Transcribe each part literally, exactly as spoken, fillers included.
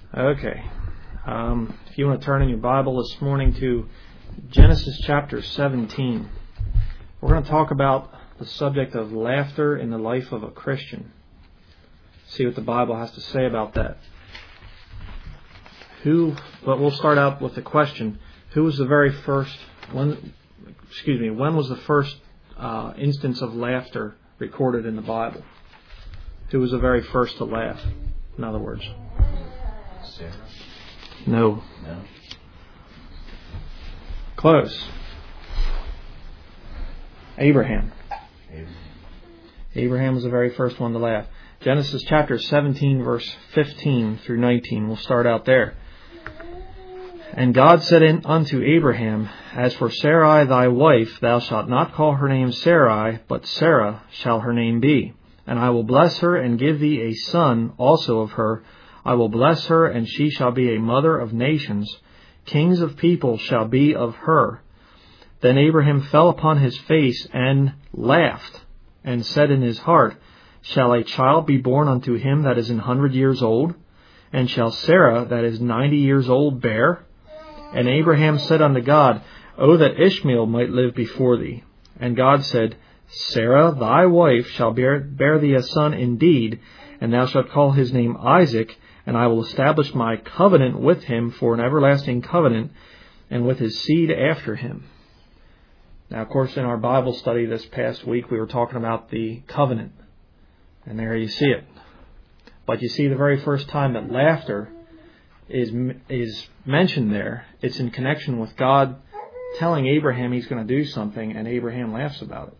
Okay. Um, if you want to turn in your Bible this morning to Genesis chapter seventeen, we're going to talk about the subject of laughter in the life of a Christian. See what the Bible has to say about that. Who? But we'll start out with the question: Who was the very first? When? Excuse me. When was the first uh, instance of laughter recorded in the Bible? Who was the very first to laugh? In other words. Sarah? No. No. Close. Abraham. Abraham. Abraham was the very first one to laugh. Genesis chapter seventeen, verse fifteen through nineteen. We'll start out there. And God said in, unto Abraham, As for Sarai thy wife, thou shalt not call her name Sarai, but Sarah shall her name be. And I will bless her and give thee a son also of her. I will bless her, and she shall be a mother of nations. Kings of people shall be of her. Then Abraham fell upon his face and laughed, and said in his heart, Shall a child be born unto him that is an hundred years old? And shall Sarah that is ninety years old bear? And Abraham said unto God, O that Ishmael might live before thee. And God said, Sarah thy wife shall bear, bear thee a son indeed, and thou shalt call his name Isaac, and I will establish my covenant with him for an everlasting covenant, and with his seed after him. Now, of course, in our Bible study this past week, we were talking about the covenant. And there you see it. But you see, the very first time that laughter is is mentioned there, it's in connection with God telling Abraham he's going to do something, and Abraham laughs about it.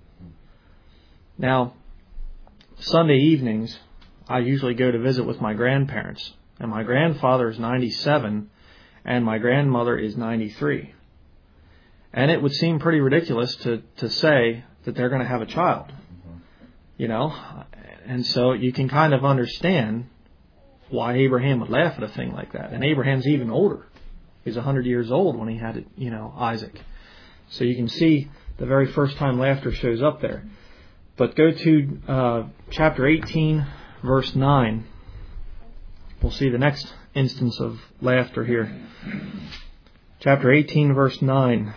Now, Sunday evenings, I usually go to visit with my grandparents. And my grandfather is ninety-seven, and my grandmother is ninety-three. And it would seem pretty ridiculous to, to say that they're going to have a child. You know? And so you can kind of understand why Abraham would laugh at a thing like that. And Abraham's even older. He's one hundred years old when he had, you know, Isaac. So you can see the very first time laughter shows up there. But go to uh, chapter eighteen, verse nine. We'll see the next instance of laughter here. Chapter eighteen, verse nine.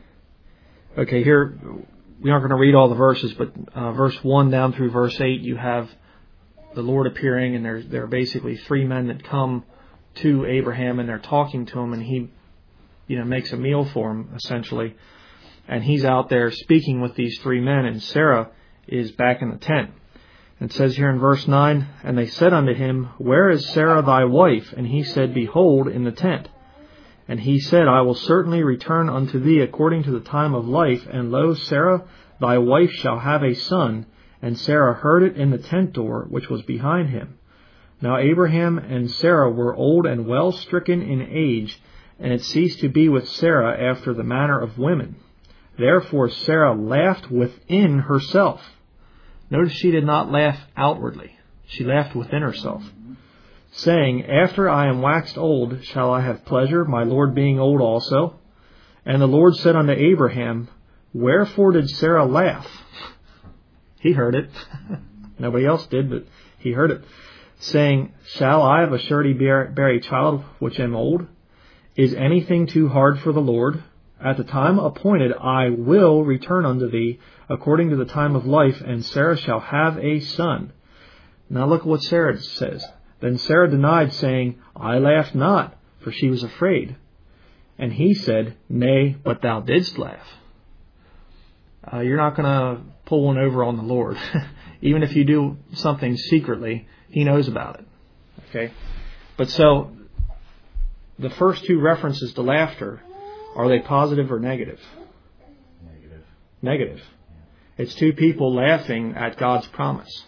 Okay, here we aren't going to read all the verses, but uh, verse one down through verse eight, you have the Lord appearing, and there, there are basically three men that come to Abraham, and they're talking to him, and he, you know, makes a meal for him, essentially. And he's out there speaking with these three men, and Sarah is back in the tent. It says here in verse nine, And they said unto him, Where is Sarah thy wife? And he said, Behold, in the tent. And he said, I will certainly return unto thee according to the time of life, and lo, Sarah thy wife shall have a son. And Sarah heard it in the tent door, which was behind him. Now Abraham and Sarah were old and well stricken in age, and it ceased to be with Sarah after the manner of women. Therefore Sarah laughed within herself. Notice she did not laugh outwardly. She laughed within herself, saying, After I am waxed old, shall I have pleasure, my Lord being old also? And the Lord said unto Abraham, Wherefore did Sarah laugh? He heard it. Nobody else did, but he heard it. Saying, Shall I of a surety bear, bear a child which am old? Is anything too hard for the Lord? At the time appointed I will return unto thee according to the time of life, and Sarah shall have a son. Now look at what Sarah says. Then Sarah denied, saying, I laughed not, for she was afraid. And he said, Nay, but thou didst laugh. Uh, you're not going to pull one over on the Lord. Even if you do something secretly, He knows about it. Okay? But so, the first two references to laughter, are they positive or negative? Negative. Negative. Yeah. It's two people laughing at God's promise.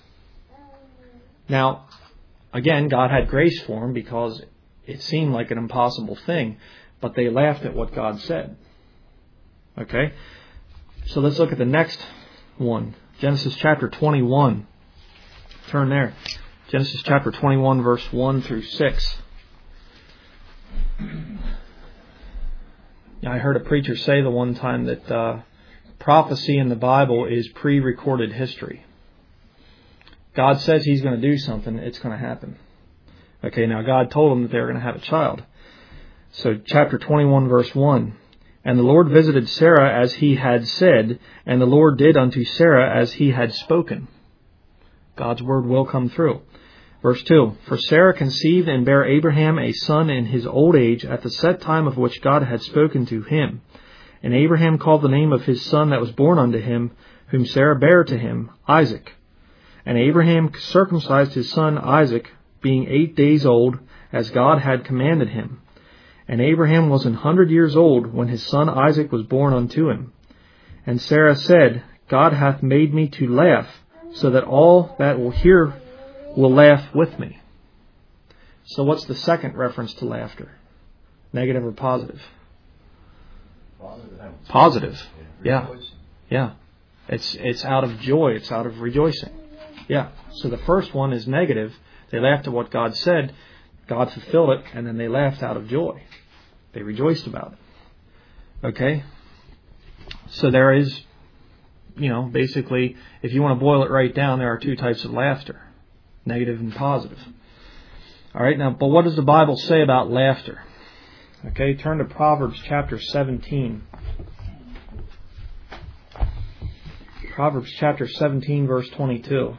Now, again, God had grace for them because it seemed like an impossible thing, but they laughed at what God said. Okay? So let's look at the next one. Genesis chapter twenty-one. Turn there. Genesis chapter twenty-one, verse one through six. I heard a preacher say the one time that uh, prophecy in the Bible is pre-recorded history. God says He's going to do something, it's going to happen. Okay, now God told them that they were going to have a child. So chapter twenty-one, verse one. And the Lord visited Sarah as he had said, and the Lord did unto Sarah as he had spoken. God's word will come through. Verse two. For Sarah conceived and bare Abraham a son in his old age at the set time of which God had spoken to him. And Abraham called the name of his son that was born unto him, whom Sarah bare to him, Isaac. And Abraham circumcised his son Isaac, being eight days old, as God had commanded him. And Abraham was an hundred years old when his son Isaac was born unto him. And Sarah said, God hath made me to laugh, so that all that will hear will laugh with me. So what's the second reference to laughter? Negative or positive? Positive. Positive. Yeah. Rejoicing. Yeah. It's it's out of joy. It's out of rejoicing. Yeah. So the first one is negative. They laughed at what God said. God fulfilled it, and then they laughed out of joy. They rejoiced about it. Okay? So there is, you know, basically, if you want to boil it right down, there are two types of laughter. Negative and positive. All right, now, but what does the Bible say about laughter? Okay, turn to Proverbs chapter seventeen. Proverbs chapter seventeen, verse twenty-two.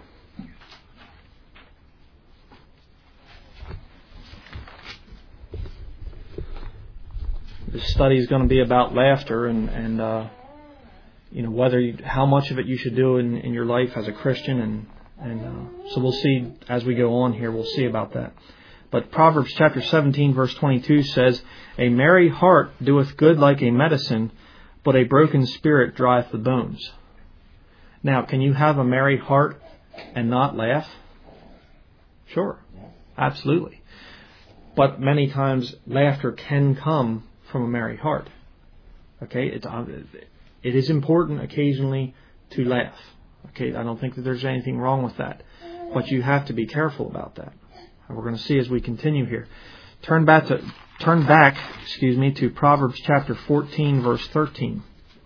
This study is going to be about laughter and, and uh, you know, whether you, how much of it you should do in, in your life as a Christian. And, and uh, so we'll see as we go on here, we'll see about that. But Proverbs chapter seventeen, verse twenty-two says, A merry heart doeth good like a medicine, but a broken spirit drieth the bones. Now, can you have a merry heart and not laugh? Sure, absolutely. But many times laughter can come from a merry heart. Okay, it's, it is important occasionally to laugh. Okay, I don't think that there's anything wrong with that. But you have to be careful about that. And we're going to see as we continue here. Turn back to turn back, excuse me, to Proverbs chapter fourteen, verse thirteen.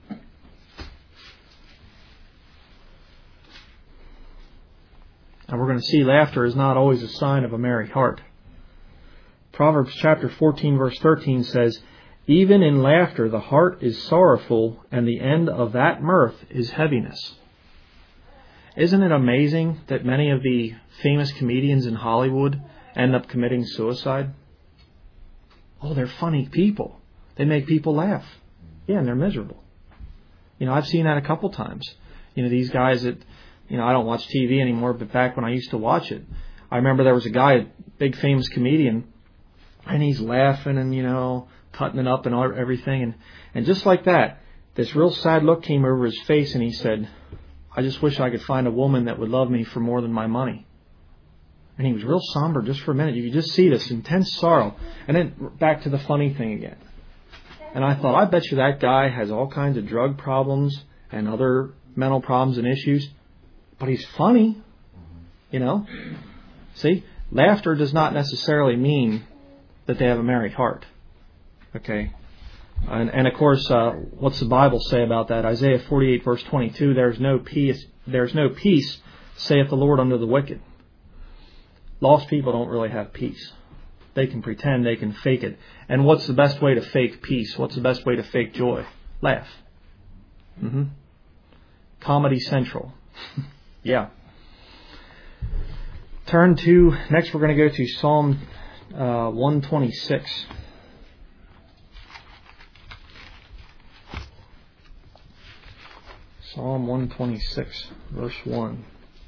And we're going to see laughter is not always a sign of a merry heart. Proverbs chapter fourteen, verse thirteen says, Even in laughter the heart is sorrowful, and the end of that mirth is heaviness. Isn't it amazing that many of the famous comedians in Hollywood end up committing suicide? Oh, they're funny people. They make people laugh. Yeah, and they're miserable. You know, I've seen that a couple times. You know, these guys that, you know, I don't watch T V anymore, but back when I used to watch it, I remember there was a guy, a big famous comedian, and he's laughing and, you know, cutting it up and all, everything. And, and just like that, this real sad look came over his face, and he said, I just wish I could find a woman that would love me for more than my money. And he was real somber just for a minute. You could just see this intense sorrow. And then back to the funny thing again. And I thought, I bet you that guy has all kinds of drug problems and other mental problems and issues. But he's funny. You know? See? Laughter does not necessarily mean that they have a merry heart. Okay? And, and of course, uh, what's the Bible say about that? Isaiah forty-eight, verse twenty-two, There's no peace, there's no peace, saith the Lord unto the wicked. Lost people don't really have peace. They can pretend, they can fake it. And what's the best way to fake peace? What's the best way to fake joy? Laugh. Mm-hmm. Comedy Central. Yeah. Turn to, next we're going to go to Psalm uh, one twenty-six. Psalm one twenty-six, verse one.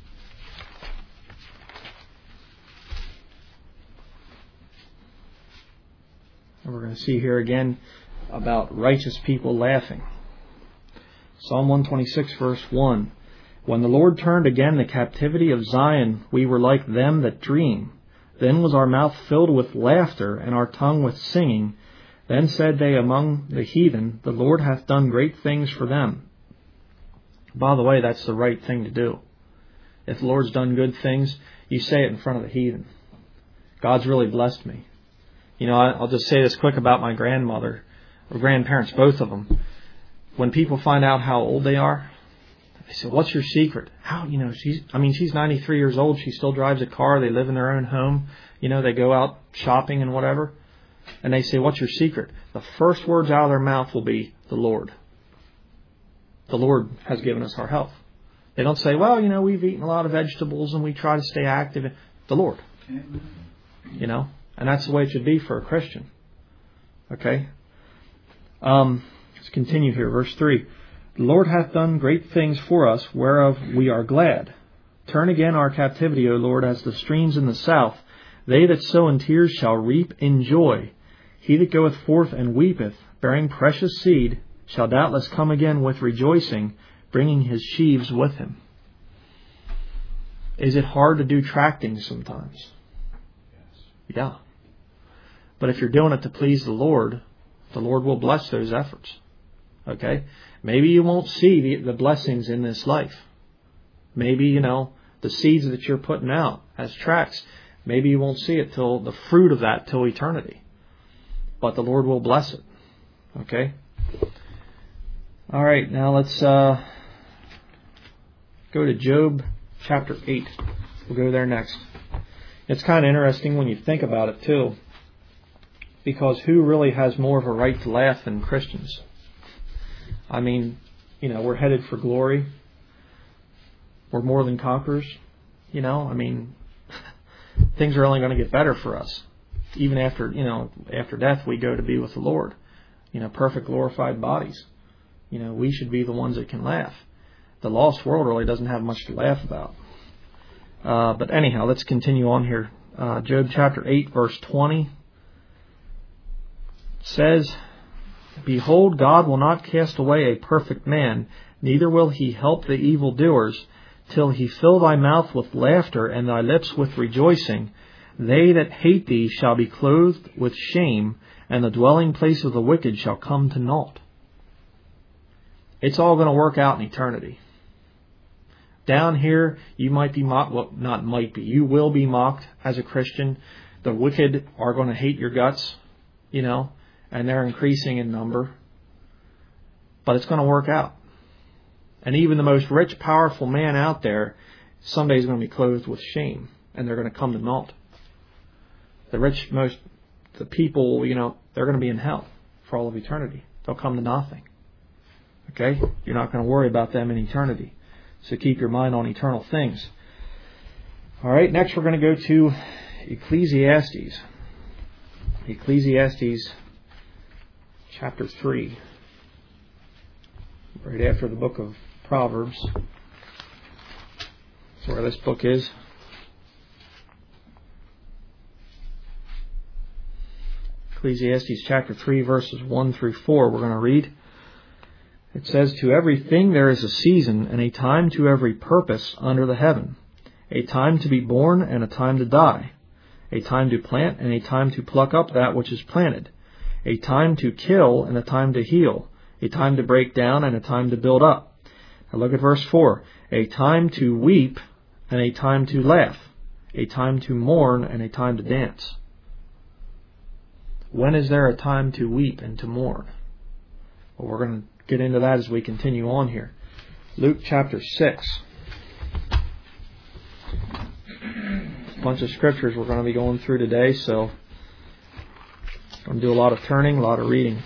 And we're going to see here again about righteous people laughing. Psalm one twenty-six, verse one. When the Lord turned again the captivity of Zion, we were like them that dream. Then was our mouth filled with laughter, and our tongue with singing. Then said they among the heathen, The Lord hath done great things for them. By the way, that's the right thing to do. If the Lord's done good things, you say it in front of the heathen. God's really blessed me. You know, I'll just say this quick about my grandmother, or grandparents, both of them. When people find out how old they are, They say, what's your secret? How, you know, she's, I mean, she's ninety-three years old. She still drives a car. They live in their own home. You know, they go out shopping and whatever. And they say, what's your secret? The first words out of their mouth will be, the Lord. The Lord has given us our health. They don't say, well, you know, we've eaten a lot of vegetables and we try to stay active. The Lord. You know, and that's the way it should be for a Christian. Okay? Um, let's continue here. Verse three. The Lord hath done great things for us, whereof we are glad. Turn again our captivity, O Lord, as the streams in the south. They that sow in tears shall reap in joy. He that goeth forth and weepeth, bearing precious seed, shall doubtless come again with rejoicing, bringing his sheaves with him. Is it hard to do tracting sometimes? Yes. Yeah. But if you're doing it to please the Lord, the Lord will bless those efforts. Okay? Maybe you won't see the, the blessings in this life. Maybe, you know, the seeds that you're putting out as tracts, maybe you won't see it till the fruit of that till eternity. But the Lord will bless it. Okay? All right, now let's uh, go to Job chapter eight. We'll go there next. It's kind of interesting when you think about it, too. Because who really has more of a right to laugh than Christians? I mean, you know, we're headed for glory. We're more than conquerors. You know, I mean, things are only going to get better for us. Even after, you know, after death, we go to be with the Lord. You know, perfect glorified bodies. You know, we should be the ones that can laugh. The lost world really doesn't have much to laugh about. Uh, but anyhow, let's continue on here. Uh, Job chapter eight, verse twenty says, Behold, God will not cast away a perfect man, neither will he help the evildoers, till he fill thy mouth with laughter and thy lips with rejoicing. They that hate thee shall be clothed with shame, and the dwelling place of the wicked shall come to naught. It's all going to work out in eternity. Down here, you might be mocked. Well, not might be. You will be mocked as a Christian. The wicked are going to hate your guts, you know, and they're increasing in number. But it's going to work out. And even the most rich, powerful man out there, someday is going to be clothed with shame, and they're going to come to naught. The rich, most, the people, you know, they're going to be in hell for all of eternity. They'll come to nothing. Okay? You're not going to worry about them in eternity. So keep your mind on eternal things. All right, next we're going to go to Ecclesiastes. Ecclesiastes chapter three. Right after the book of Proverbs. That's where this book is. Ecclesiastes chapter three, verses one through four, we're going to read. It says, To everything there is a season, and a time to every purpose under the heaven. A time to be born, and a time to die. A time to plant, and a time to pluck up that which is planted. A time to kill, and a time to heal. A time to break down, and a time to build up. Now look at verse four. A time to weep, and a time to laugh. A time to mourn, and a time to dance. When is there a time to weep and to mourn? Well, we're going to get into that as we continue on here. Luke chapter six. A bunch of scriptures we're going to be going through today, so I'm going to do a lot of turning, a lot of reading.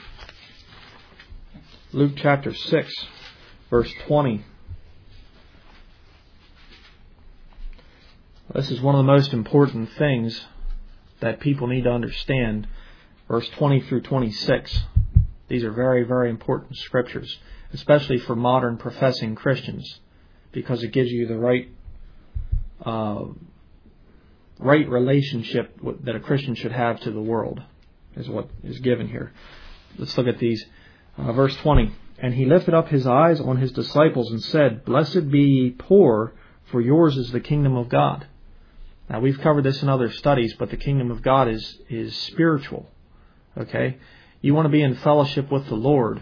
Luke chapter six, verse twenty. This is one of the most important things that people need to understand. Verse twenty through twenty-six. These are very, very important scriptures, especially for modern professing Christians, because it gives you the right uh, right relationship that a Christian should have to the world, is what is given here. Let's look at these. Uh, verse twenty. And he lifted up his eyes on his disciples and said, Blessed be ye poor, for yours is the kingdom of God. Now, we've covered this in other studies, but the kingdom of God is, is spiritual. Okay? You want to be in fellowship with the Lord.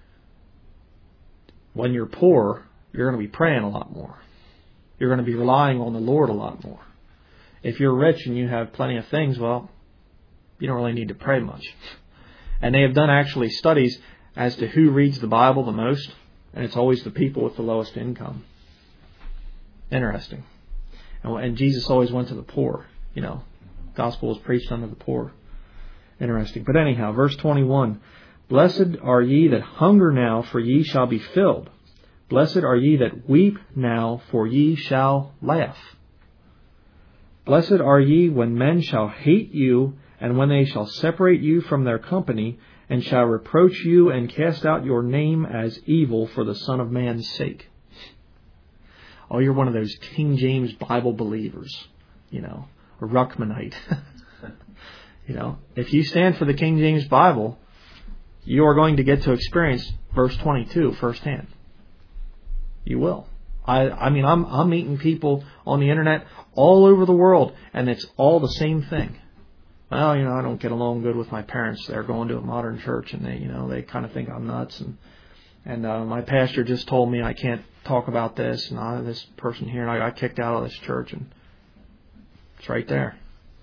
When you're poor, you're going to be praying a lot more. You're going to be relying on the Lord a lot more. If you're rich and you have plenty of things, well, you don't really need to pray much. And they have done actually studies as to who reads the Bible the most. And it's always the people with the lowest income. Interesting. And, and Jesus always went to the poor. You know, gospel was preached unto the poor. Interesting. But anyhow, verse twenty-one. Blessed are ye that hunger now, for ye shall be filled. Blessed are ye that weep now, for ye shall laugh. Blessed are ye when men shall hate you, and when they shall separate you from their company, and shall reproach you and cast out your name as evil for the Son of Man's sake. Oh, you're one of those King James Bible believers, you know, a Ruckmanite. You know, if you stand for the King James Bible, you are going to get to experience verse twenty-two firsthand. You will. I, I mean, I'm, I'm meeting people on the internet all over the world, and it's all the same thing. Well, you know, I don't get along good with my parents. They're going to a modern church, and they, you know, they kind of think I'm nuts. And and uh, my pastor just told me I can't talk about this, and I, this person here, and I got kicked out of this church, and it's right there.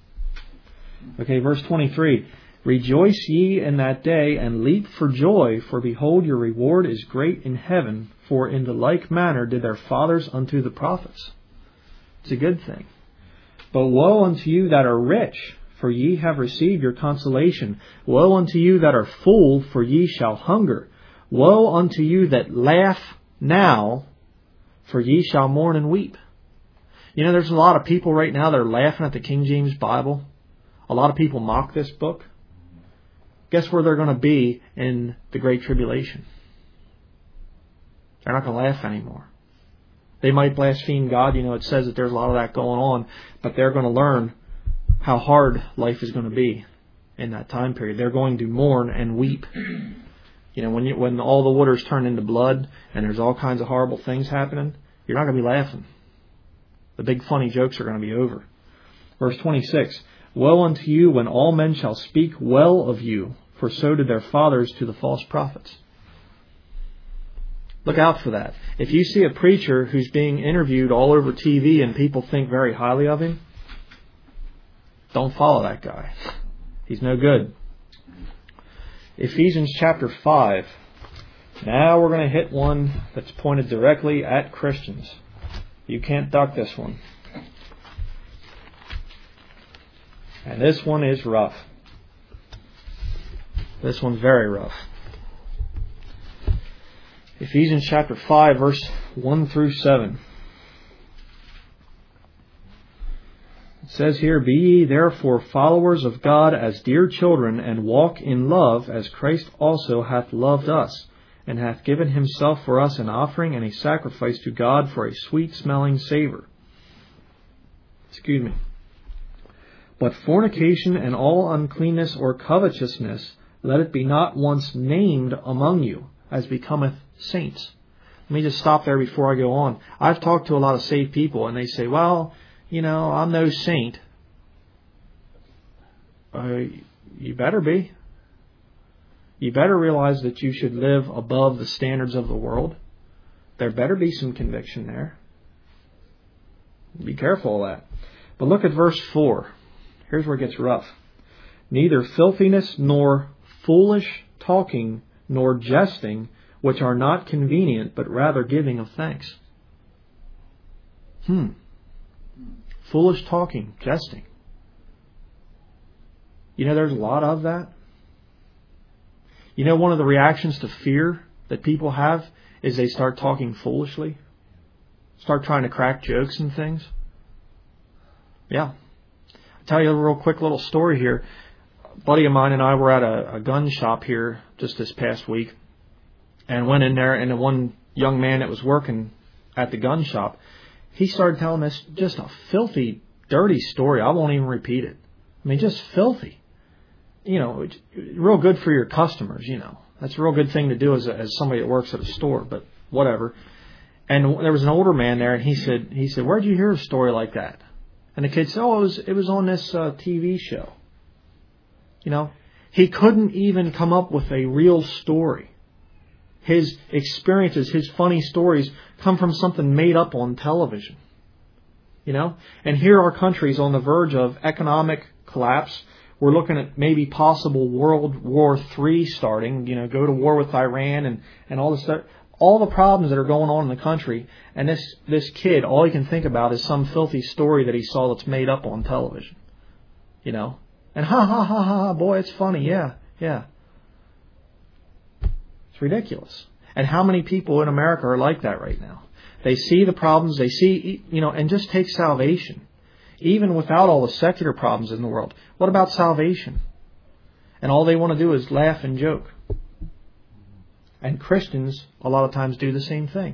Okay, verse twenty-three. Rejoice ye in that day, and leap for joy, for behold, your reward is great in heaven, for in the like manner did their fathers unto the prophets. It's a good thing. But woe unto you that are rich, for ye have received your consolation. Woe unto you that are full, for ye shall hunger. Woe unto you that laugh now, for ye shall mourn and weep. You know, there's a lot of people right now that are laughing at the King James Bible. A lot of people mock this book. Guess where they're going to be in the Great Tribulation? They're not going to laugh anymore. They might blaspheme God. You know, it says that there's a lot of that going on. But they're going to learn how hard life is going to be in that time period. They're going to mourn and weep. You know, when you, when all the waters turn into blood and there's all kinds of horrible things happening, you're not going to be laughing. The big funny jokes are going to be over. Verse twenty-six. Woe unto you when all men shall speak well of you, for so did their fathers to the false prophets. Look out for that. If you see a preacher who's being interviewed all over T V and people think very highly of him, don't follow that guy. He's no good. Ephesians chapter five. Now we're going to hit one that's pointed directly at Christians. You can't duck this one. And this one is rough. This one's very rough. Ephesians chapter five, verse one through seven. It says here, Be ye therefore followers of God as dear children, and walk in love, as Christ also hath loved us, and hath given himself for us an offering and a sacrifice to God for a sweet-smelling savour. Excuse me. But fornication and all uncleanness or covetousness, let it be not once named among you, as becometh saints. Let me just stop there before I go on. I've talked to a lot of saved people, and they say, well, you know, I'm no saint. Uh, you better be. You better realize that you should live above the standards of the world. There better be some conviction there. Be careful of that. But look at verse four. Here's where it gets rough. Neither filthiness, nor foolish talking, nor jesting, which are not convenient, but rather giving of thanks. Hmm. Foolish talking, jesting. You know, there's a lot of that. You know, one of the reactions to fear that people have is they start talking foolishly. Start trying to crack jokes and things. Yeah. I'll tell you a real quick little story here. A buddy of mine and I were at a, a gun shop here just this past week, and went in there, and the one young man that was working at the gun shop, he started telling us just a filthy, dirty story. I won't even repeat it. I mean, just filthy. You know, it's real good for your customers, you know. That's a real good thing to do as a, as somebody that works at a store, but whatever. And there was an older man there, and he said, he said, where'd you hear a story like that? And the kid said, oh, it was, it was on this uh, T V show. You know, he couldn't even come up with a real story. His experiences, his funny stories come from something made up on television. You know, and here our country's on the verge of economic collapse. We're looking at maybe possible World War Three starting, you know, go to war with Iran and, and all this stuff. all the problems that are going on in the country, and this, this kid, all he can think about is some filthy story that he saw that's made up on television. You know? And ha ha ha ha, boy, it's funny. Yeah, yeah. It's ridiculous. And how many people in America are like that right now? They see the problems, they see, you know, and just take salvation. Even without all the secular problems in the world. What about salvation? And all they want to do is laugh and joke. And Christians, a lot of times, do the same thing.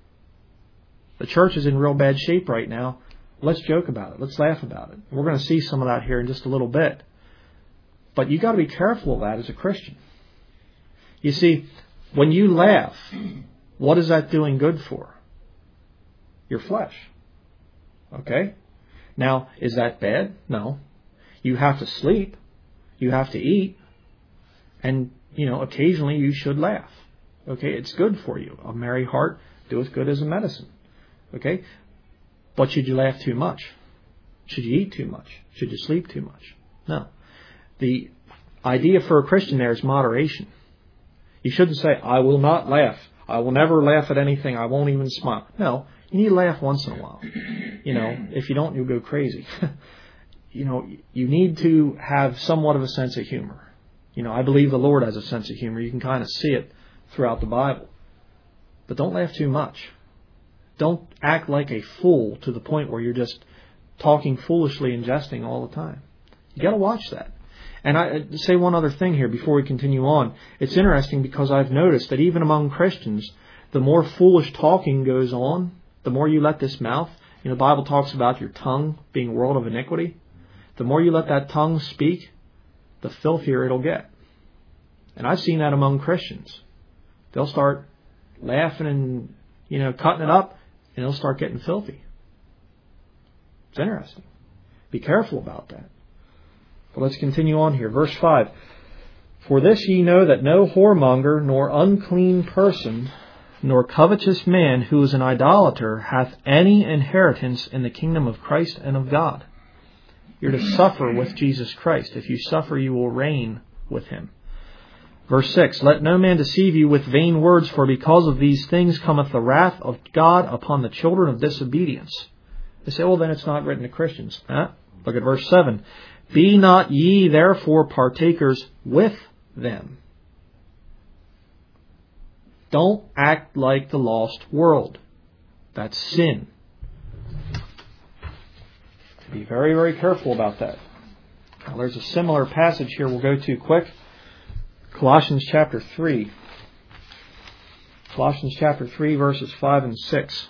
The church is in real bad shape right now. Let's joke about it. Let's laugh about it. We're going to see some of that here in just a little bit. But you've got to be careful of that as a Christian. You see, when you laugh, what is that doing good for? Your flesh. Okay? Now, is that bad? No. You have to sleep. You have to eat. And, you know, occasionally you should laugh. Okay? It's good for you. A merry heart doeth good as a medicine. Okay? But should you laugh too much? Should you eat too much? Should you sleep too much? No. The idea for a Christian there is moderation. You shouldn't say, I will not laugh. I will never laugh at anything. I won't even smile. No. You need to laugh once in a while. You know, if you don't, you'll go crazy. You know, you need to have somewhat of a sense of humor. You know, I believe the Lord has a sense of humor. You can kind of see it throughout the Bible. But don't laugh too much. Don't act like a fool to the point where you're just talking foolishly and jesting all the time. You got to watch that. And I say one other thing here before we continue on. It's interesting because I've noticed that even among Christians, the more foolish talking goes on, the more you let this mouth, you know, the Bible talks about your tongue being a world of iniquity. The more you let that tongue speak, the filthier it'll get. And I've seen that among Christians. They'll start laughing and, you know, cutting it up, and they'll start getting filthy. It's interesting. Be careful about that. But let's continue on here. Verse five. For this ye know that no whoremonger, nor unclean person, nor covetous man who is an idolater hath any inheritance in the kingdom of Christ and of God. You're to suffer with Jesus Christ. If you suffer, you will reign with Him. Verse six, let no man deceive you with vain words, for because of these things cometh the wrath of God upon the children of disobedience. They say, well, then it's not written to Christians. Huh? Look at verse seven. Be not ye therefore partakers with them. Don't act like the lost world. That's sin. Be very, very careful about that. Now, there's a similar passage here we'll go to quick. Colossians chapter three. Colossians chapter three, verses five and six.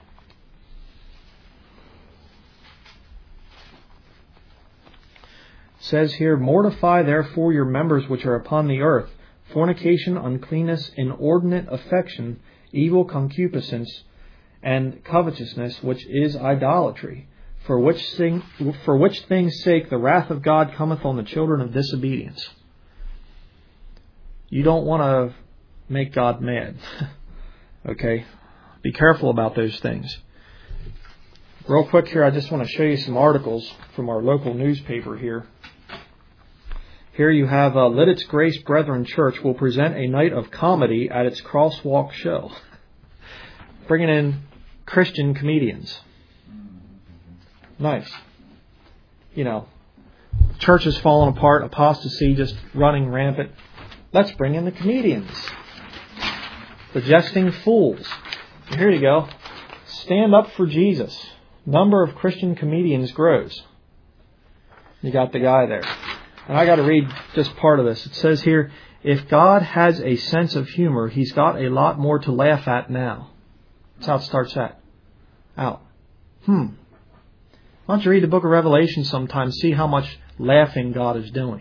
It says here, mortify therefore your members which are upon the earth, fornication, uncleanness, inordinate affection, evil concupiscence, and covetousness, which is idolatry, for which thing, for which things' sake the wrath of God cometh on the children of disobedience. You don't want to make God mad. Okay? Be careful about those things. Real quick here, I just want to show you some articles from our local newspaper here. Here you have uh, Lidditz Grace Brethren Church will present a night of comedy at its crosswalk show. Bringing in Christian comedians. Nice. You know, church is falling apart, apostasy just running rampant. Let's bring in the comedians. The jesting fools. Here you go. Stand up for Jesus. Number of Christian comedians grows. You got the guy there. And I got to read just part of this. It says here, if God has a sense of humor, He's got a lot more to laugh at now. That's how it starts at. Out. Hmm. Why don't you read the book of Revelation sometime, see how much laughing God is doing.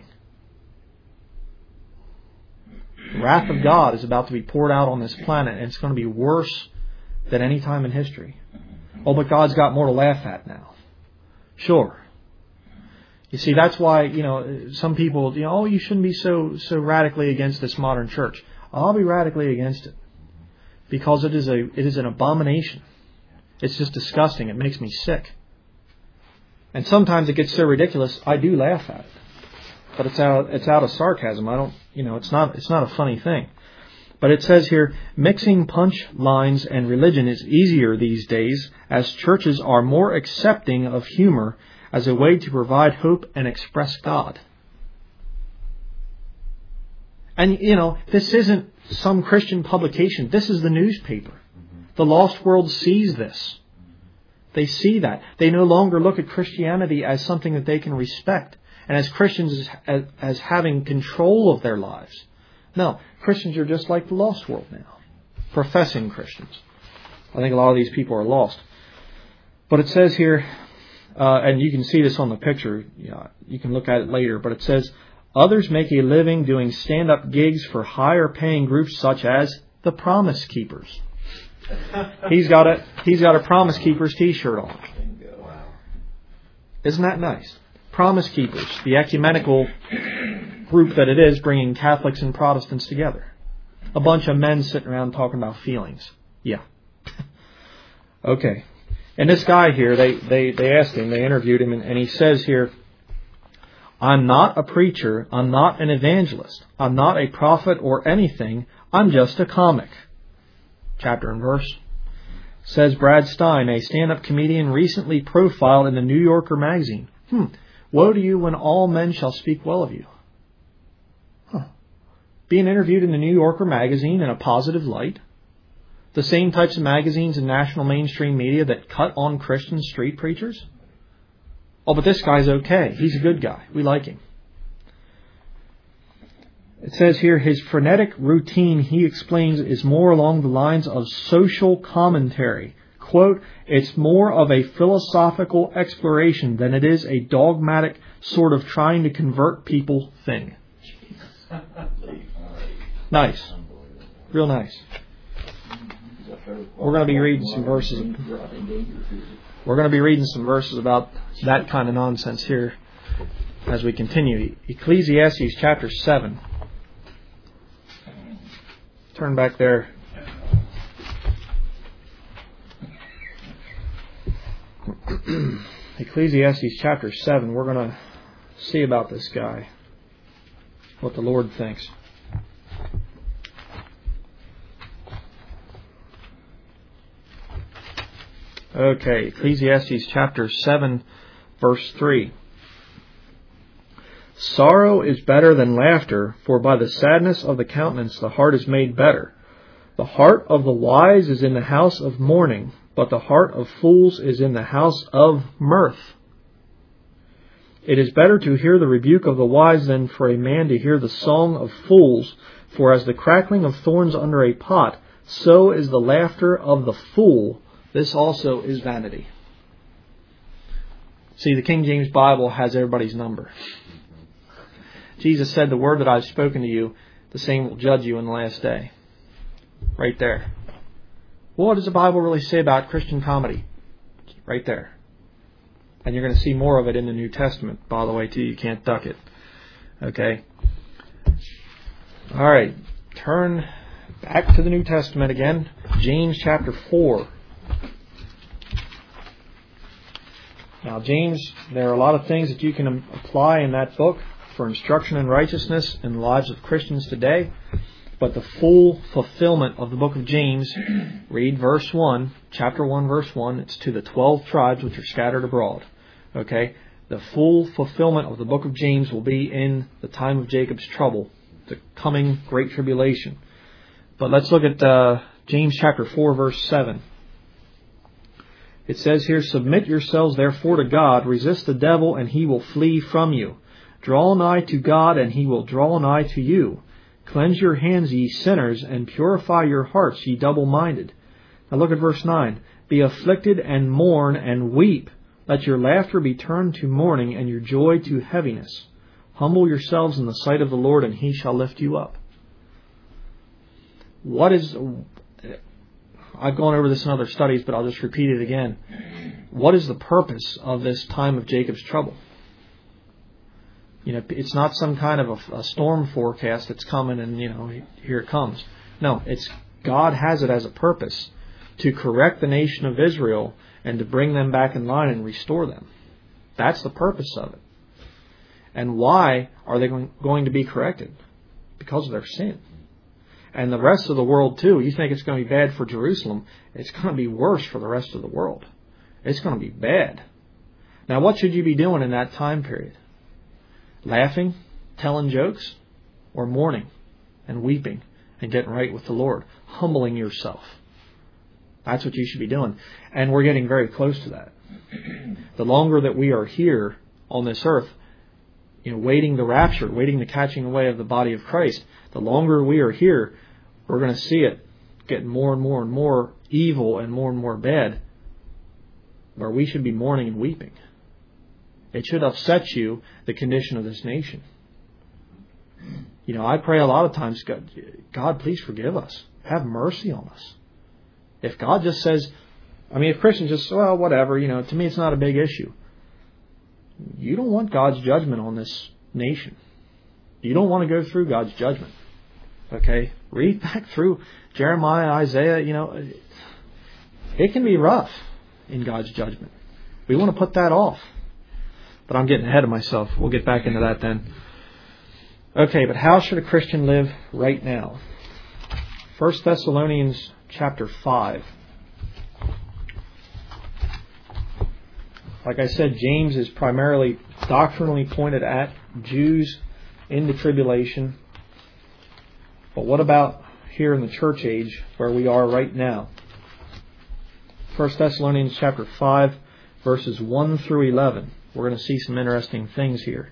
The wrath of God is about to be poured out on this planet, and it's going to be worse than any time in history. Oh, but God's got more to laugh at now. Sure. You see, that's why, you know, some people, you know, oh, you shouldn't be so so radically against this modern church. I'll be radically against it. Because it is a it is an abomination. It's just disgusting. It makes me sick. And sometimes it gets so ridiculous, I do laugh at it. But it's out it's out of sarcasm. I don't, you know, it's not it's not a funny thing. But it says here, mixing punch lines and religion is easier these days as churches are more accepting of humor as a way to provide hope and express God. And, you know, this isn't some Christian publication. This is the newspaper. The lost world sees this. They see that. They no longer look at Christianity as something that they can respect and as Christians as, as, as having control of their lives. No, Christians are just like the lost world now. Professing Christians. I think a lot of these people are lost. But it says here, uh, and you can see this on the picture. Yeah, you can look at it later. But it says, others make a living doing stand-up gigs for higher paying groups such as the Promise Keepers. He's got a he's got a Promise Keepers t-shirt on. Isn't that nice? Promise Keepers, the ecumenical group that it is, bringing Catholics and Protestants together. A bunch of men sitting around talking about feelings. Yeah. Okay. And this guy here, they, they, they asked him, they interviewed him, and, and he says here, I'm not a preacher, I'm not an evangelist, I'm not a prophet or anything, I'm just a comic. Chapter and verse. Says Brad Stein, a stand-up comedian recently profiled in the New Yorker magazine. Hmm. Woe to you when all men shall speak well of you. Huh. Being interviewed in the New Yorker magazine in a positive light. The same types of magazines and national mainstream media that cut on Christian street preachers. Oh, but this guy's okay. He's a good guy. We like him. It says here, his frenetic routine, he explains, is more along the lines of social commentary. Quote, it's more of a philosophical exploration than it is a dogmatic sort of trying to convert people thing. Nice. Real nice. We're going to be reading some verses. We're going to be reading some verses about that kind of nonsense here as we continue. Ecclesiastes chapter seven. Turn back there. Ecclesiastes chapter seven. We're going to see about this guy. What the Lord thinks. Okay, Ecclesiastes chapter seven, verse three. Sorrow is better than laughter, for by the sadness of the countenance the heart is made better. The heart of the wise is in the house of mourning, but the heart of fools is in the house of mirth. It is better to hear the rebuke of the wise than for a man to hear the song of fools, for as the crackling of thorns under a pot, so is the laughter of the fool. This also is vanity. See, the King James Bible has everybody's number. Jesus said, the word that I've spoken to you, the same will judge you in the last day. Right there. What does the Bible really say about Christian comedy? Right there. And you're going to see more of it in the New Testament, by the way, too. You can't duck it. Okay? All right. Turn back to the New Testament again. James chapter four. Now, James, there are a lot of things that you can apply in that book for instruction in righteousness in the lives of Christians today. But the full fulfillment of the book of James, read verse one, chapter one, verse one. It's to the twelve tribes which are scattered abroad. Okay? The full fulfillment of the book of James will be in the time of Jacob's trouble, the coming great tribulation. But let's look at uh, James chapter four, verse seven. It says here, submit yourselves therefore to God, resist the devil, and he will flee from you. Draw nigh to God, and he will draw nigh to you. Cleanse your hands, ye sinners, and purify your hearts, ye double-minded. Now look at verse nine. Be afflicted and mourn and weep. Let your laughter be turned to mourning, and your joy to heaviness. Humble yourselves in the sight of the Lord, and he shall lift you up. What is... I've gone over this in other studies, but I'll just repeat it again. What is the purpose of this time of Jacob's trouble? You know, it's not some kind of a, a storm forecast that's coming and, you know, here it comes. No, it's God has it as a purpose to correct the nation of Israel and to bring them back in line and restore them. That's the purpose of it. And why are they going, going to be corrected? Because of their sin. And the rest of the world too. You think it's going to be bad for Jerusalem. It's going to be worse for the rest of the world. It's going to be bad. Now, what should you be doing in that time period? Laughing, telling jokes, or mourning and weeping and getting right with the Lord, humbling yourself. That's what you should be doing. And we're getting very close to that. The longer that we are here on this earth, you know, waiting the rapture, waiting the catching away of the body of Christ, the longer we are here, we're going to see it getting more and more and more evil and more and more bad, where we should be mourning and weeping. It should upset you, the condition of this nation. You know, I pray a lot of times, God, God, please forgive us. Have mercy on us. If God just says, I mean, if Christians just, well, whatever, you know, to me it's not a big issue. You don't want God's judgment on this nation. You don't want to go through God's judgment. Okay? Read back through Jeremiah, Isaiah, you know. It can be rough in God's judgment. We want to put that off. But I'm getting ahead of myself. We'll get back into that then. Okay, but how should a Christian live right now? First Thessalonians chapter five. Like I said, James is primarily doctrinally pointed at Jews in the tribulation. But what about here in the church age where we are right now? First Thessalonians chapter five, verses one through eleven. We're going to see some interesting things here.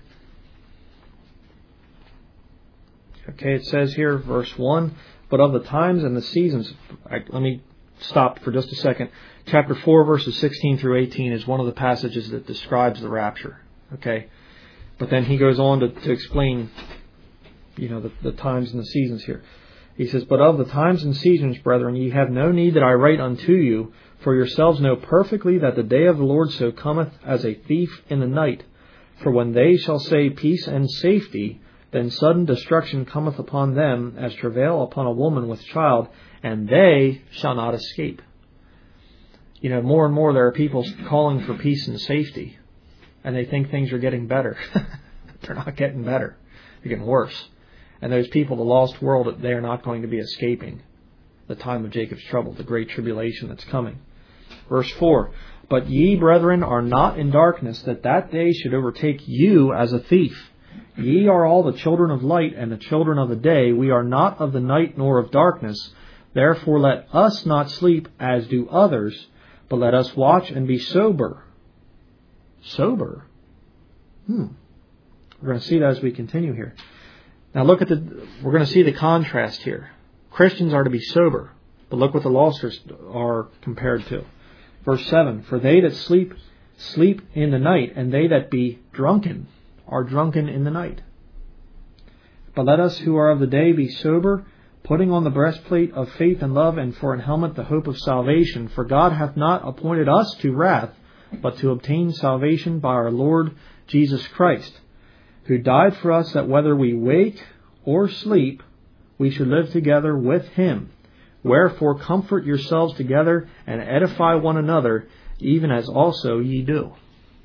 Okay, it says here, verse one, but of the times and the seasons, I, let me stop for just a second. Chapter four, verses sixteen through eighteen is one of the passages that describes the rapture. Okay, but then he goes on to, to explain, you know, the, the times and the seasons here. He says, but of the times and seasons, brethren, ye have no need that I write unto you, for yourselves know perfectly that the day of the Lord so cometh as a thief in the night. For when they shall say peace and safety, then sudden destruction cometh upon them as travail upon a woman with child, and they shall not escape. You know, more and more there are people calling for peace and safety, and they think things are getting better. They're not getting better. They're getting worse. And those people, the lost world, they are not going to be escaping the time of Jacob's trouble, the great tribulation that's coming. Verse four, but ye, brethren, are not in darkness, that that day should overtake you as a thief. Ye are all the children of light and the children of the day. We are not of the night nor of darkness. Therefore let us not sleep as do others, but let us watch and be sober. Sober? Hmm. We're going to see that as we continue here. Now look at the, we're going to see the contrast here. Christians are to be sober, but look what the lost are compared to. Verse seven, for they that sleep, sleep in the night, and they that be drunken are drunken in the night. But let us who are of the day be sober, putting on the breastplate of faith and love, and for an helmet the hope of salvation. For God hath not appointed us to wrath, but to obtain salvation by our Lord Jesus Christ, who died for us, that whether we wake or sleep, we should live together with him. Wherefore comfort yourselves together and edify one another, even as also ye do.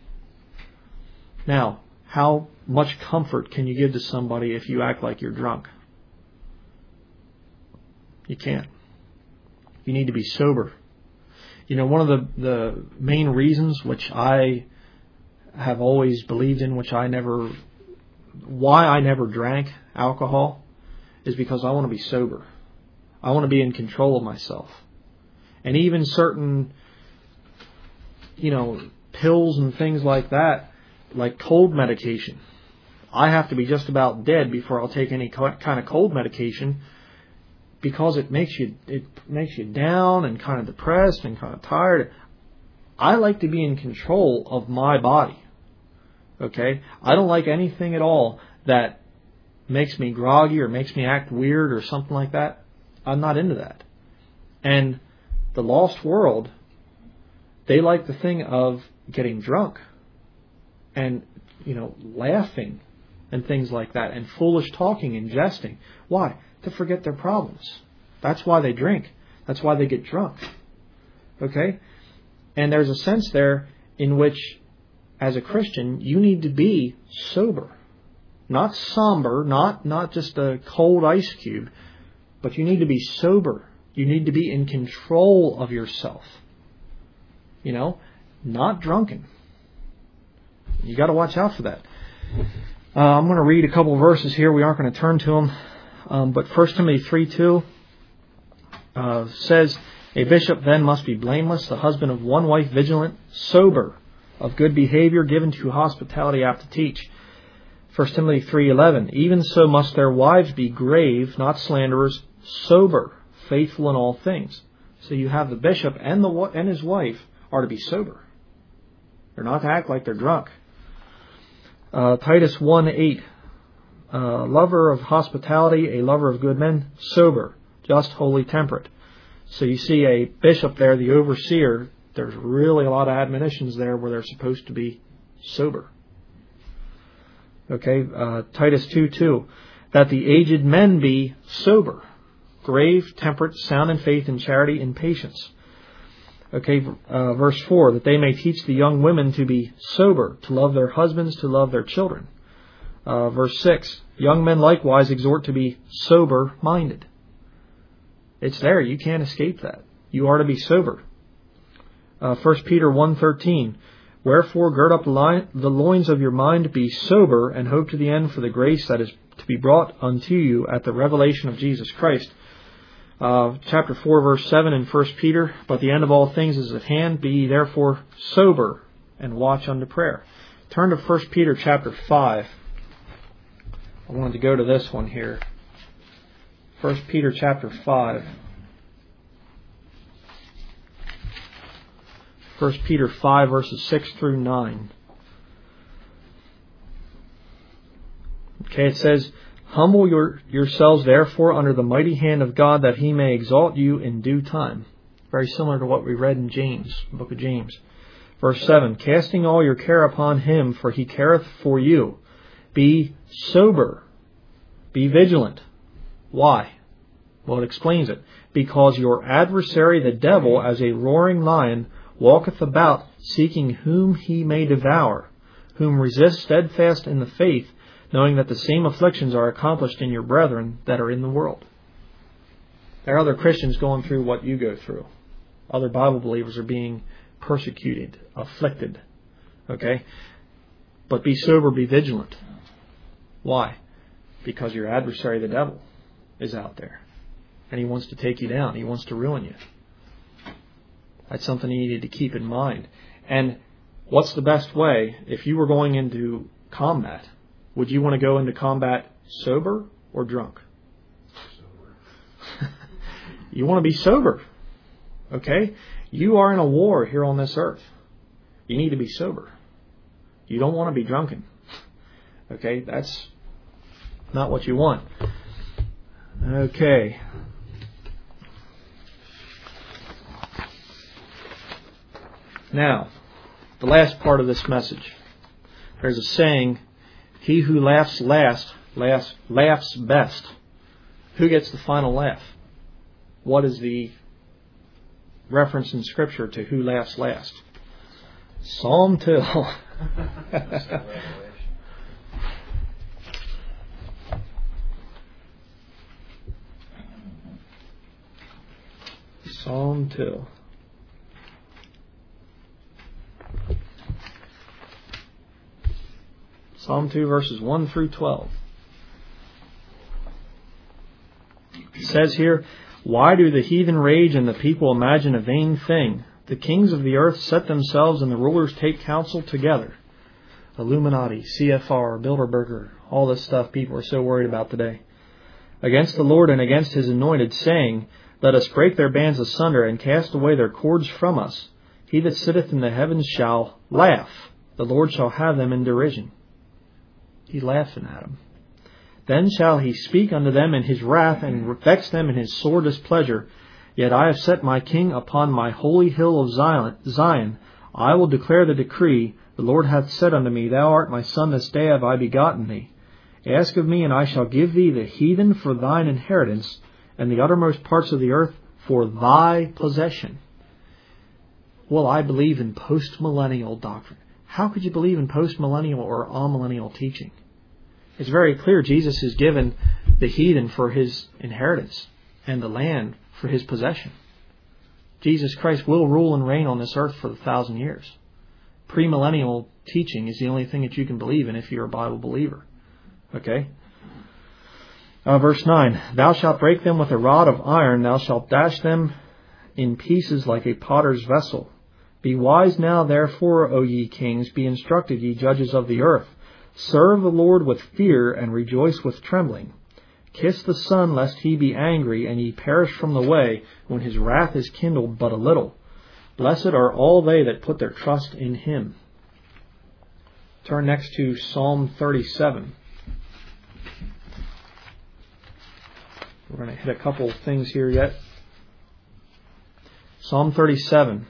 Now, how much comfort can you give to somebody if you act like you're drunk? You can't. You need to be sober. You know, one of the, the main reasons which I have always believed in, which I never, why I never drank alcohol, is because I want to be sober. I want to be in control of myself. And even certain, you know, pills and things like that, like cold medication, I have to be just about dead before I'll take any kind of cold medication, because it makes you it makes you down and kind of depressed and kind of tired. I like to be in control of my body. Okay? I don't like anything at all that makes me groggy or makes me act weird or something like that. I'm not into that. And the lost world, they like the thing of getting drunk and, you know, laughing and things like that, and foolish talking and jesting. Why? To forget their problems. That's why they drink. That's why they get drunk. Okay? And there's a sense there in which, as a Christian, you need to be sober. Not somber, not, not just a cold ice cube, But you need to be sober. You need to be in control of yourself. You know, not drunken. You got to watch out for that. Uh, I'm going to read a couple of verses here. We aren't going to turn to them. Um, but First Timothy three two uh, says, a bishop then must be blameless, the husband of one wife, vigilant, sober, of good behavior, given to hospitality, apt to teach. First Timothy three eleven, even so must their wives be grave, not slanderers, sober, faithful in all things. So you have the bishop and the and his wife are to be sober. They're not to act like they're drunk. Uh, Titus one eight, uh, lover of hospitality, a lover of good men, sober, just, holy, temperate. So you see a bishop there, the overseer, there's really a lot of admonitions there where they're supposed to be sober. Okay, uh, Titus two two, that the aged men be sober, grave, temperate, sound in faith, in charity, in patience. Okay, uh, verse four, that they may teach the young women to be sober, to love their husbands, to love their children. Uh, verse six, young men likewise exhort to be sober-minded. It's there. You can't escape that. You are to be sober. Uh, First Peter one thirteen, wherefore gird up the, line, the loins of your mind, be sober, and hope to the end for the grace that is to be brought unto you at the revelation of Jesus Christ. Uh, chapter four, verse seven in First Peter, but the end of all things is at hand. Be ye therefore sober, and watch unto prayer. Turn to First Peter chapter five. I wanted to go to this one here. First Peter chapter five. First Peter five, verses six through nine. Okay, it says, humble your, yourselves therefore under the mighty hand of God, that he may exalt you in due time. Very similar to what we read in James, the book of James. Verse seven, casting all your care upon him, for he careth for you. Be sober, be vigilant. Why? Well, it explains it. Because your adversary, the devil, as a roaring lion, walketh about, seeking whom he may devour, whom resist steadfast in the faith, knowing that the same afflictions are accomplished in your brethren that are in the world. There are other Christians going through what you go through. Other Bible believers are being persecuted, afflicted. Okay? But be sober, be vigilant. Why? Because your adversary, the devil, is out there. And he wants to take you down. He wants to ruin you. That's something you needed to keep in mind. And what's the best way if you were going into combat? Would you want to go into combat sober or drunk? Sober. You want to be sober. Okay? You are in a war here on this earth. You need to be sober. You don't want to be drunken. Okay? That's not what you want. Okay. Now, the last part of this message. There's a saying, he who laughs last, laughs, laughs best. Who gets the final laugh? What is the reference in Scripture to who laughs last? Psalm two. Psalm two. Psalm two, verses one through twelve. It says here, why do the heathen rage and the people imagine a vain thing? The kings of the earth set themselves and the rulers take counsel together. Illuminati, C F R, Bilderberger, all this stuff people are so worried about today. Against the Lord and against his anointed, saying, let us break their bands asunder and cast away their cords from us. He that sitteth in the heavens shall laugh. The Lord shall have them in derision. He's laughing at them. Then shall he speak unto them in his wrath, and vex them in his sore displeasure. Yet I have set my king upon my holy hill of Zion. I will declare the decree. The Lord hath said unto me, thou art my son, this day have I begotten thee. Ask of me, and I shall give thee the heathen for thine inheritance, and the uttermost parts of the earth for thy possession. Well, I believe in post-millennial doctrine. How could you believe in post-millennial or amillennial teaching? It's very clear Jesus has given the heathen for his inheritance. and the land for His possession. Jesus Christ will rule and reign on this earth for a thousand years. Premillennial teaching is the only thing that you can believe in if you're a Bible believer. Okay? Uh, verse nine, Thou shalt break them with a rod of iron, thou shalt dash them in pieces like a potter's vessel. Be wise now, therefore, O ye kings, be instructed, ye judges of the earth. Serve the Lord with fear, and rejoice with trembling. Kiss the Son, lest He be angry, and ye perish from the way, when His wrath is kindled but a little. Blessed are all they that put their trust in Him. Turn next to Psalm thirty-seven. We're going to hit a couple of things here yet. Psalm thirty-seven.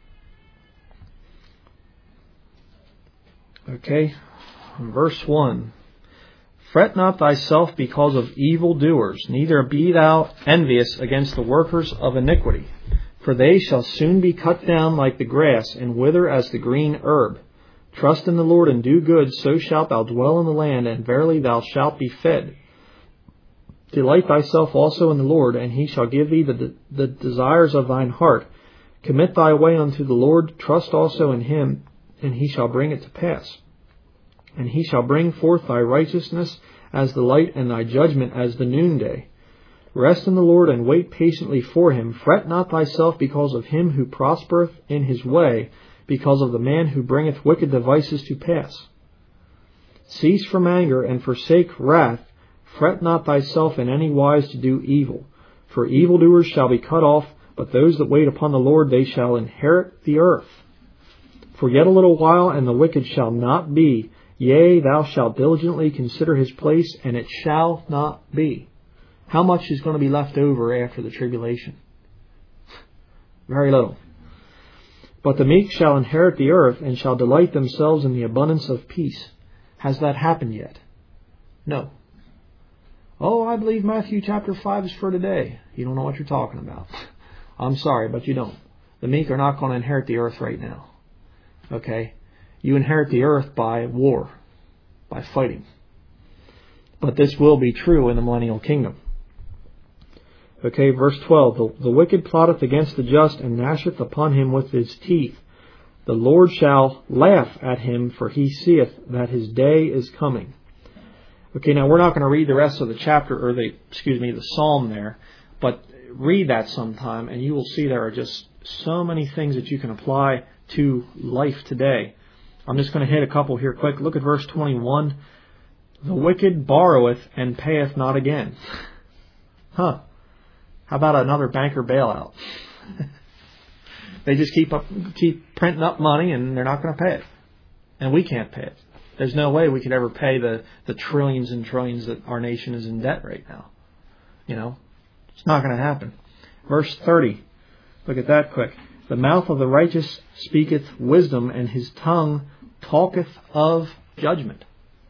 Okay, verse one. Fret not thyself because of evildoers, neither be thou envious against the workers of iniquity. For they shall soon be cut down like the grass, and wither as the green herb. Trust in the Lord and do good, so shalt thou dwell in the land, and verily thou shalt be fed. Delight thyself also in the Lord, and He shall give thee the, the desires of thine heart. Commit thy way unto the Lord, trust also in Him, and He shall bring it to pass. And He shall bring forth thy righteousness as the light, and thy judgment as the noonday. Rest in the Lord, and wait patiently for Him. Fret not thyself because of him who prospereth in his way, because of the man who bringeth wicked devices to pass. Cease from anger, and forsake wrath. Fret not thyself in any wise to do evil. For evildoers shall be cut off, but those that wait upon the Lord, they shall inherit the earth. For yet a little while, and the wicked shall not be. Yea, thou shalt diligently consider his place, and it shall not be. How much is going to be left over after the tribulation? Very little. But the meek shall inherit the earth, and shall delight themselves in the abundance of peace. Has that happened yet? No. Oh, I believe Matthew chapter five is for today. You don't know what you're talking about. I'm sorry, but you don't. The meek are not going to inherit the earth right now. Okay? You inherit the earth by war, by fighting. But this will be true in the millennial kingdom. Okay, verse twelve. The, the wicked plotteth against the just, and gnasheth upon him with his teeth. The Lord shall laugh at him, for he seeth that his day is coming. Okay, now we're not going to read the rest of the chapter, or the, excuse me, the psalm there, but read that sometime, and you will see there are just so many things that you can apply to life today. I'm just going to hit a couple here quick. Look at verse twenty-one. The wicked borroweth and payeth not again. Huh. How about another banker bailout? They just keep up, keep printing up money, and they're not going to pay it. And we can't pay it. There's no way we could ever pay the, the trillions and trillions that our nation is in debt right now. You know, it's not going to happen. Verse thirty. Look at that quick. The mouth of the righteous speaketh wisdom, and his tongue talketh of judgment.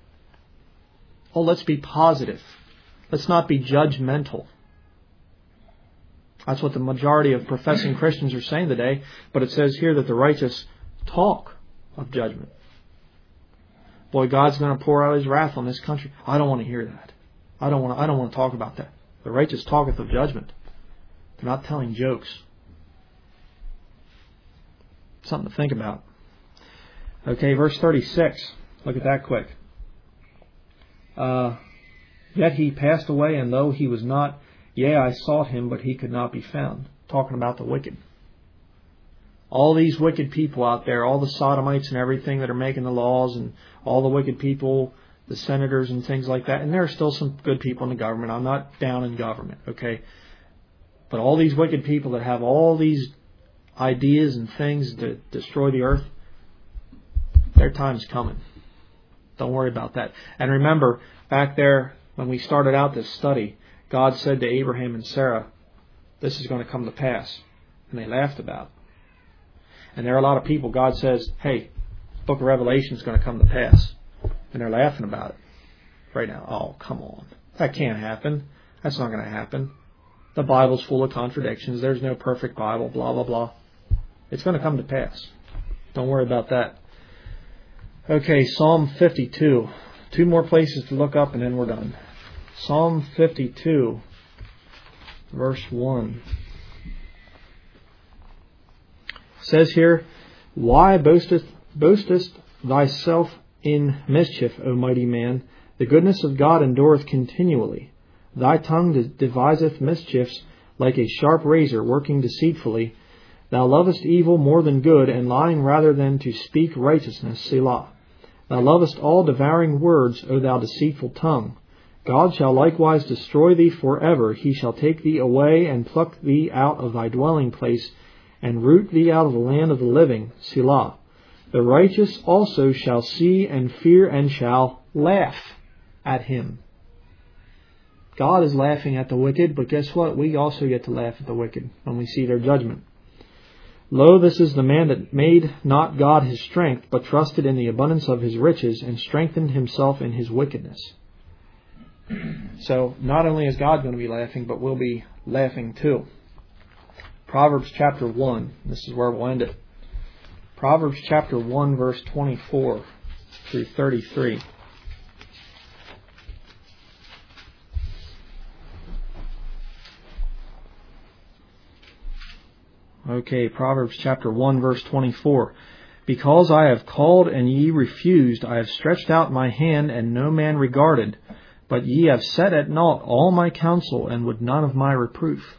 Oh, let's be positive. Let's not be judgmental. That's what the majority of professing Christians are saying today. But it says here that the righteous talk of judgment. Boy, God's going to pour out His wrath on this country. I don't want to hear that. I don't want to, I don't want to talk about that. The righteous talketh of judgment. They're not telling jokes. Something to think about. Okay, verse thirty-six. Look at that quick. Uh, Yet he passed away, and though he was not, yea, I sought him, but he could not be found. Talking about the wicked. All these wicked people out there, all the sodomites and everything that are making the laws, and all the wicked people, the senators and things like that. And there are still some good people in the government. I'm not down in government, okay? But all these wicked people that have all these ideas and things to destroy the earth, their time's coming. Don't worry about that. And remember, back there when we started out this study, God said to Abraham and Sarah, this is going to come to pass. And they laughed about it. And there are a lot of people, God says, hey, the book of Revelation is going to come to pass. And they're laughing about it right now. Oh, come on. That can't happen. That's not going to happen. The Bible's full of contradictions. There's no perfect Bible, blah, blah, blah. It's going to come to pass. Don't worry about that. Okay, Psalm fifty-two. Two more places to look up and then we're done. Psalm fifty-two. verse one. It says here, "Why boasteth, boastest thyself in mischief, O mighty man? The goodness of God endureth continually. Thy tongue deviseth mischiefs like a sharp razor, working deceitfully. Thou lovest evil more than good, and lying rather than to speak righteousness. Selah. Thou lovest all devouring words, O thou deceitful tongue. God shall likewise destroy thee forever. He shall take thee away, and pluck thee out of thy dwelling place, and root thee out of the land of the living. Selah. The righteous also shall see and fear, and shall laugh at him." God is laughing at the wicked, but guess what? We also get to laugh at the wicked when we see their judgment. "Lo, this is the man that made not God his strength, but trusted in the abundance of his riches, and strengthened himself in his wickedness." So, not only is God going to be laughing, but we'll be laughing too. Proverbs chapter one. This is where we'll end it. Proverbs chapter one, verse twenty-four through thirty-three. Okay, Proverbs chapter one, verse twenty-four. "Because I have called and ye refused, I have stretched out my hand and no man regarded. But ye have set at naught all my counsel, and would none of my reproof.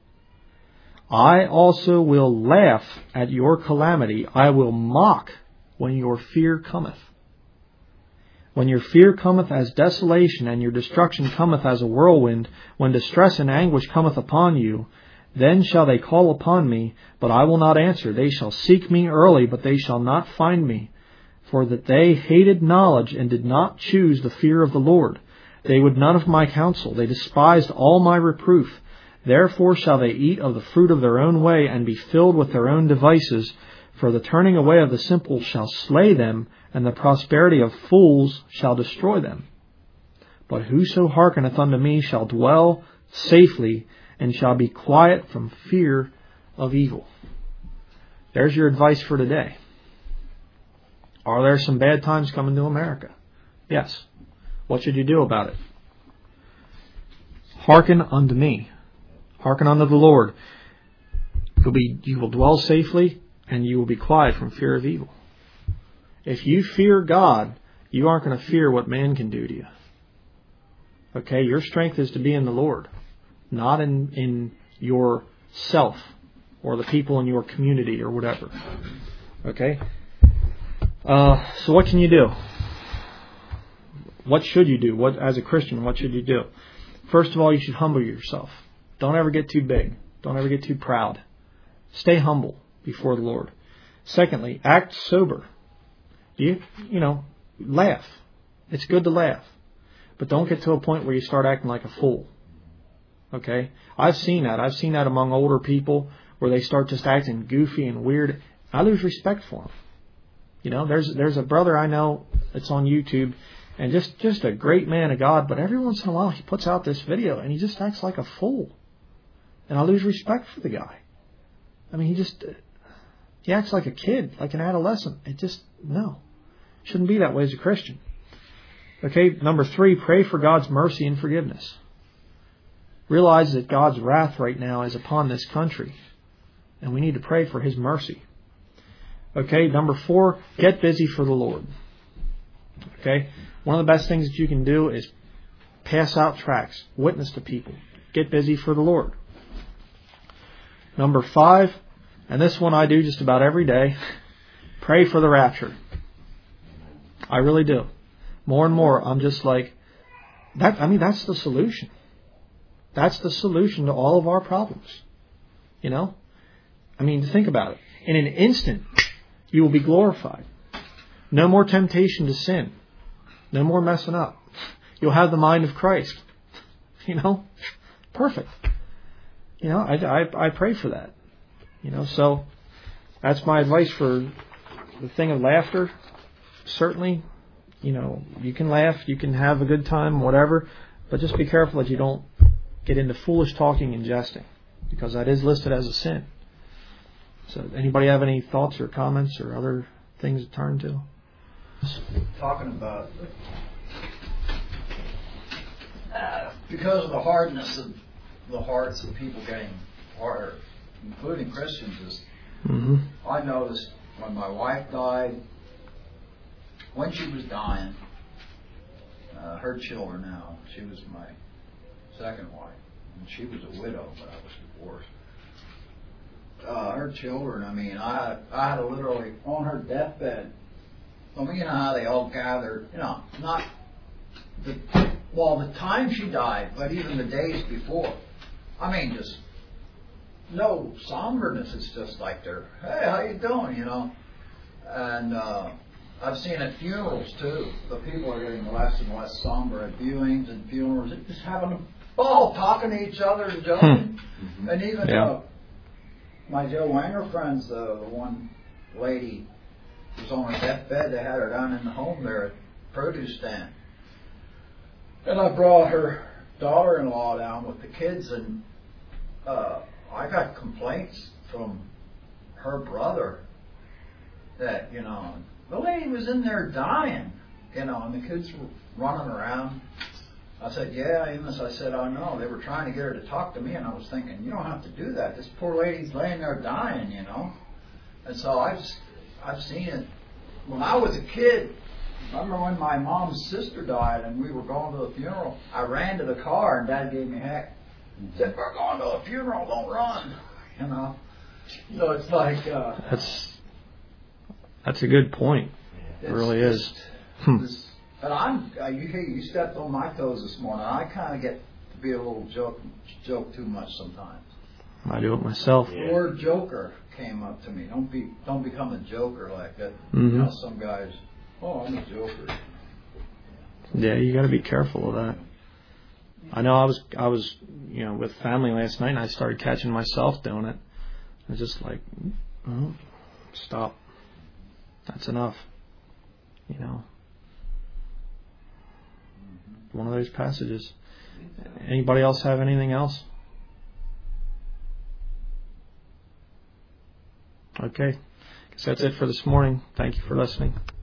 I also will laugh at your calamity. I will mock when your fear cometh. When your fear cometh as desolation, and your destruction cometh as a whirlwind, when distress and anguish cometh upon you, then shall they call upon me, but I will not answer. They shall seek me early, but they shall not find me. For that they hated knowledge, and did not choose the fear of the Lord. They would none of my counsel. They despised all my reproof. Therefore shall they eat of the fruit of their own way, and be filled with their own devices. For the turning away of the simple shall slay them, and the prosperity of fools shall destroy them. But whoso hearkeneth unto me shall dwell safely, and shall be quiet from fear of evil." There's your advice for today. Are there some bad times coming to America? Yes. What should you do about it? Hearken unto me. Hearken unto the Lord. You'll be, you will dwell safely, and you will be quiet from fear of evil. If you fear God, you aren't going to fear what man can do to you. Okay? Your strength is to be in the Lord, not in, in yourself or the people in your community or whatever. Okay? Uh, so what can you do? What should you do? What, as a Christian, what should you do? First of all, you should humble yourself. Don't ever get too big. Don't ever get too proud. Stay humble before the Lord. Secondly, act sober. You, you know, laugh. It's good to laugh. But don't get to a point where you start acting like a fool. Okay? I've seen that. I've seen that among older people where they start just acting goofy and weird. I lose respect for them. You know, there's there's a brother I know that's on YouTube, and just, just a great man of God, but every once in a while he puts out this video and he just acts like a fool. And I lose respect for the guy. I mean, he just, he acts like a kid, like an adolescent. It just, no. Shouldn't be that way as a Christian. Okay, number three, pray for God's mercy and forgiveness. Realize that God's wrath right now is upon this country, and we need to pray for His mercy. Okay, number four, get busy for the Lord. Okay, one of the best things that you can do is pass out tracts, witness to people, get busy for the Lord. Number five, and this one I do just about every day, pray for the rapture. I really do. More and more, I'm just like, that. I mean, that's the solution. That's the solution to all of our problems. You know? I mean, think about it. In an instant, you will be glorified. No more temptation to sin. No more messing up. You'll have the mind of Christ. You know? Perfect. You know, I, I, I pray for that. You know, so that's my advice for the thing of laughter. Certainly, you know, you can laugh, you can have a good time, whatever, but just be careful that you don't get into foolish talking and jesting, because that is listed as a sin. So, anybody have any thoughts or comments or other things to turn to? Talking about uh, because of the hardness of the hearts of people getting harder, including Christians, is Mm-hmm. I noticed when my wife died, when she was dying, uh, her children now, she was my second wife, and she was a widow, but I was divorced. Uh, her children, I mean, I I had to literally, on her deathbed, I mean, you know how they all gathered, you know, not the, well, the time she died, but even the days before. I mean, just no somberness. It's just like they're, hey, how you doing, you know? And uh, I've seen at funerals, too, the people are getting less and less somber at viewings and funerals. They're just having a ball, talking to each other and joking. Mm-hmm. And even Yeah. uh, my Joe Wanger friends, uh, the one lady who was on her deathbed, they had her down in the home there at the produce stand. And I brought her daughter-in-law down with the kids, and uh, I got complaints from her brother that, you know, the lady was in there dying, you know, and the kids were running around. I said, yeah, Amos, I said, I know. They were trying to get her to talk to me, and I was thinking, you don't have to do that. This poor lady's laying there dying, you know. And so I've, I've seen it. When I was a kid, I remember when my mom's sister died and we were going to the funeral, I ran to the car and Dad gave me heck. He said, we're going to a funeral, don't run. You know. So it's like... Uh, That's that's a good point. It really is. Hmm. This, and I'm, uh, you, you stepped on my toes this morning. I kind of get to be a little joke, joke too much sometimes. I do it myself. The word joker came up to me. Don't be, don't become a joker like that. Mm-hmm. You know, some guys, oh, I'm a joker. Yeah, you got to be careful of that. I know I was, I was, you know, with family last night, and I started catching myself doing it. I was just like, oh, stop. That's enough. You know. One of those passages. Anybody else have anything else? Okay. Guess that's it for this morning. Thank you for listening.